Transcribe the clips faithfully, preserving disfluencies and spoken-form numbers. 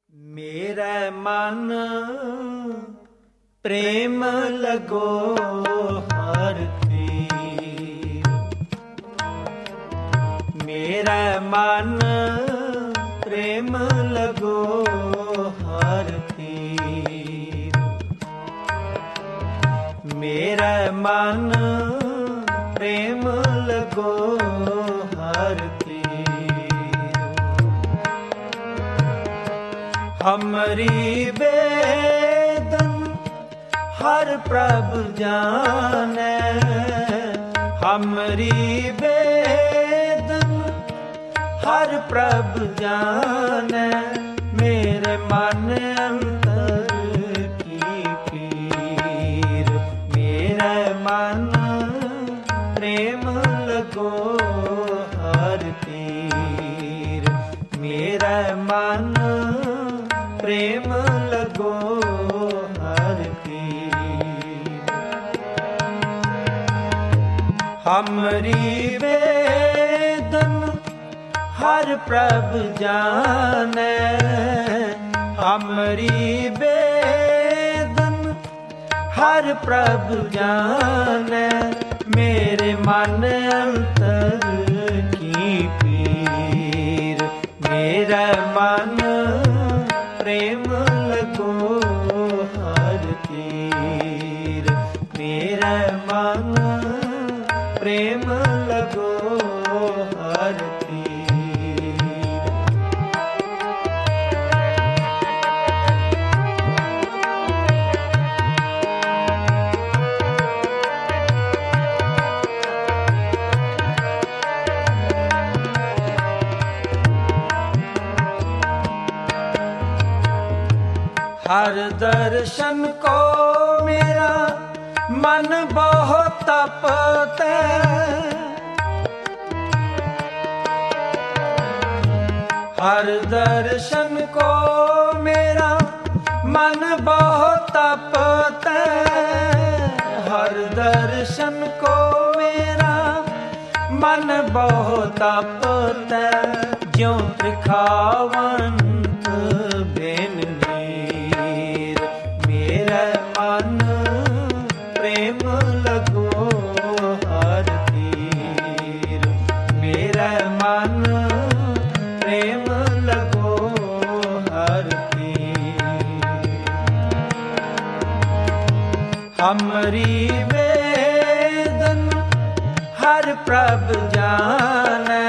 मेरा मन प्रेम लगो हर तीर, मेरा मन प्रेम लगो हर तीर, मेरा मन प्रेम लगो हर तीर। हमरी वेदन हर प्रभु जाने, हमरी वेदन हर प्रभु जाने, मेरे मन अंतर की पीर, मेरा मन प्रेम लगो हर तीर, मेरा मन प्रेम लगो हर तीर। हमरी वेदन हर प्रभु जाने, हमरी वेदन हर प्रभु जाने, मेरे मन अंतर की पीर, मेरा मन प्रेम लगो हर तीर, मेरा मन प्रेम लगो हर तीर। हर दर्शन को मेरा मन बहुत तपता, हर दर्शन को मेरा मन बहुत तपता, हर दर्शन को मेरा मन बहुत तपता, ज्यों त्रिखावंत बिन मन प्रेम लगो हर तीर, मेरा मन प्रेम लगो हर तीर। हमरी वेदन हर प्रभु जाने,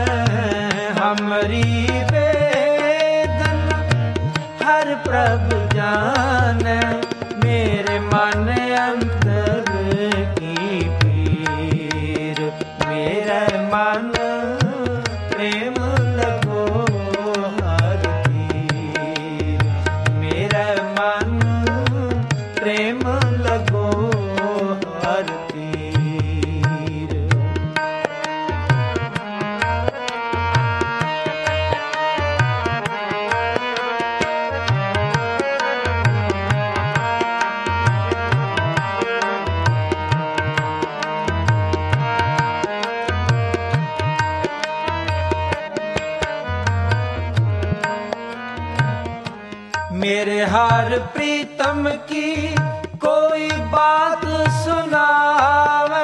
हमरी वेदन हर प्रभु जाने, मेरे मन अंतर की पीर, मेरा मन प्रेम लगो हर तीर, मेरा मन प्रेम लगो हर तीर। मेरे हर प्रीतम की कोई बात सुनावे,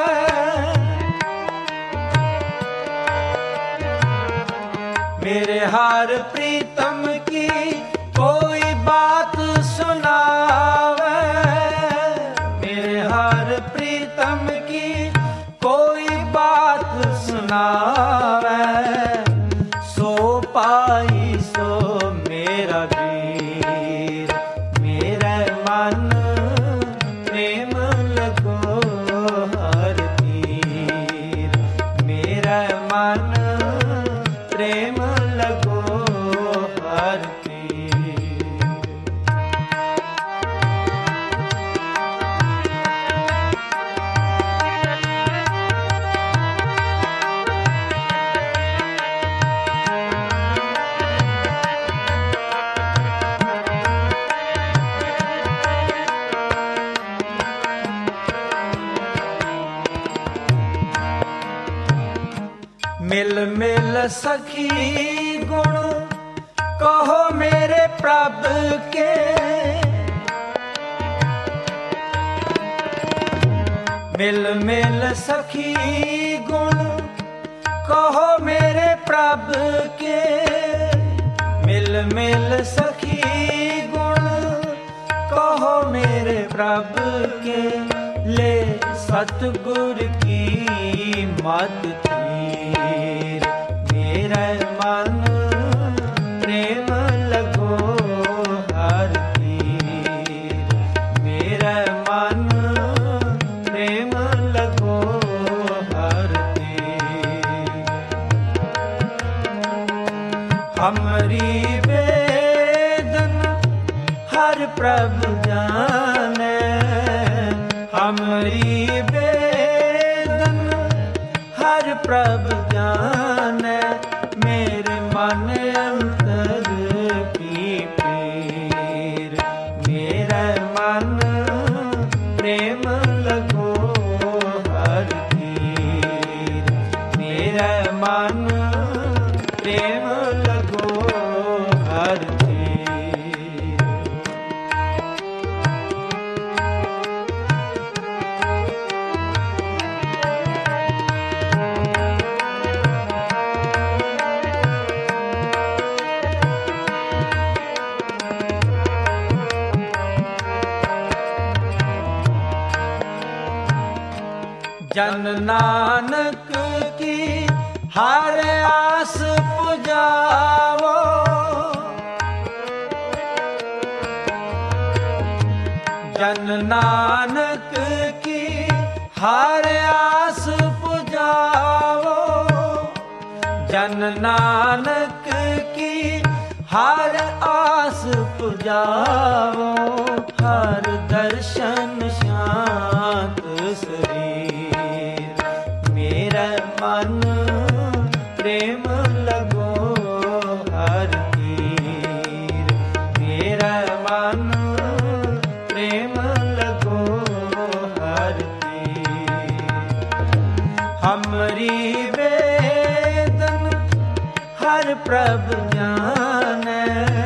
मेरे हर प्रीतम की कोई बात सुनावे, मेरे हर प्रीतम की कोई बात सुनावे, सो पाई सो मेरा वीर, मेरा मन प्रेम लगो हर तीर, मेरा मन प्रेम लगो हर तीर। मिल मिल सखी गुण कहो मेरे प्रभु के। मिल मिल सखी गुण कहो मेरे प्रभु के। मिल मिल सखी गुण कहो मेरे प्रभु के। ले सतगुर की मत तीर मेरा मन प्रेम लगो हर तीर। मेरा मन प्रेम लगो हर तीर। हमरी वेदन हर प्रभु जाने। हमरी वेदन हर प्रभु जाने। मेरे मन अंतर की पीर मेरा मन प्रेम लगो हर तीर। मेरा मन प्रेम लगो हर तीर। जन नानक की हर आस पुजावो। जन नानक की हर आस पुजावो। जन नानक की हर आस पुजावो। हर दर्शन शांत शरीर मेरा मन प्रेम लगो हर तीर। मेरा मन प्रेम लगो हर तीर। हमरी वेदन हर प्रभु जाने।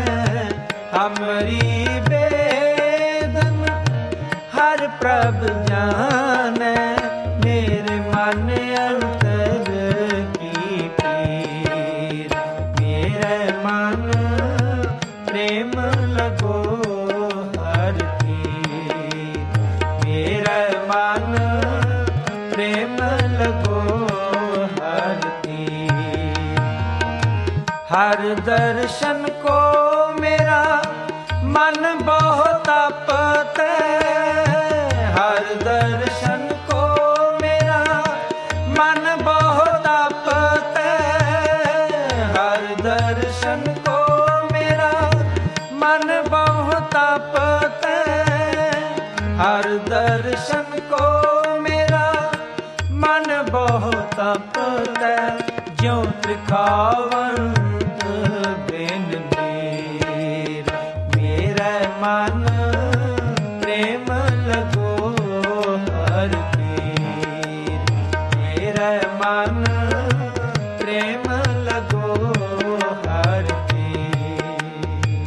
हमरी वेदन हर प्रभु जाने। मेरे मन अंतर की पीर मेरे मन प्रेम लगो हर तीर। मेरा मन प्रेम लगो हर तीर। हर दर्शन को मेरा मन बहुत तपते। हर दर्शन को मेरा मन बहुत तपते। हर दर्शन को मेरा मन बहुत तपते। हर दर्शन को मेरा मन बहुत तपते। ज्यों त्रिखावंत बिन नीर मेरा मन प्रेम लगो हर तीर। मेरा मन प्रेम लगो हर तीर।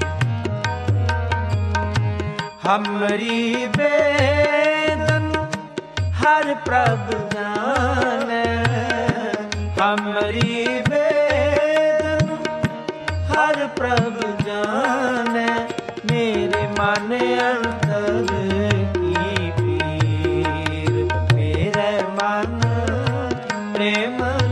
हमरी वेदन हर प्रभु जाने। हमरी वेदन हर प्रभु जाने। मेरे मन अंतर की पीर मेरे मन प्रेम